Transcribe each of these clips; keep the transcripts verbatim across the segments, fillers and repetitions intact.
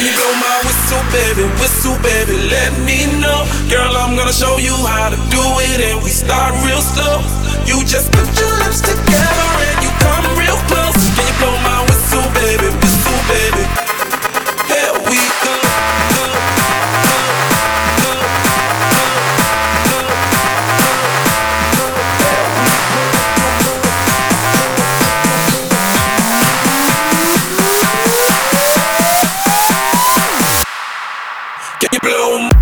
you blow my whistle, baby, whistle, baby, let me know. Girl, I'm gonna show you how to do it, and we start real slow. You just put your lips together and you come real close. Can you blow my whistle, baby, whistle, baby? Here we go. Can you blow my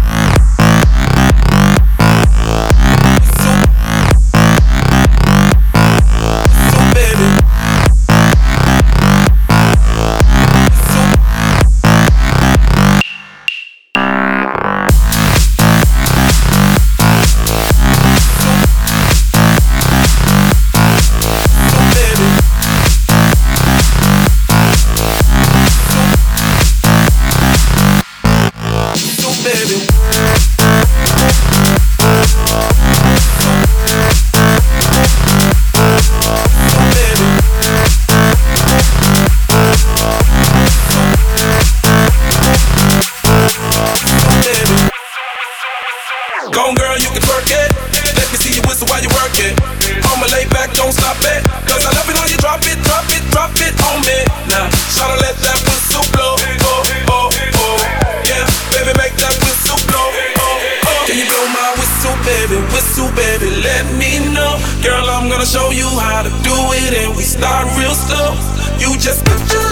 Go on, girl, you can twerk it. Let me see you whistle while you work it. I'ma lay back, don't stop it. Cause I love it when you drop it, drop it, drop it on me. Now, try to let that whistle blow. Oh, oh, oh. Yeah, baby, make that whistle blow. Oh, oh. Can you blow my whistle, baby, whistle, baby, let me know. Girl, I'm gonna show you how to do it, and we start real slow. You just put your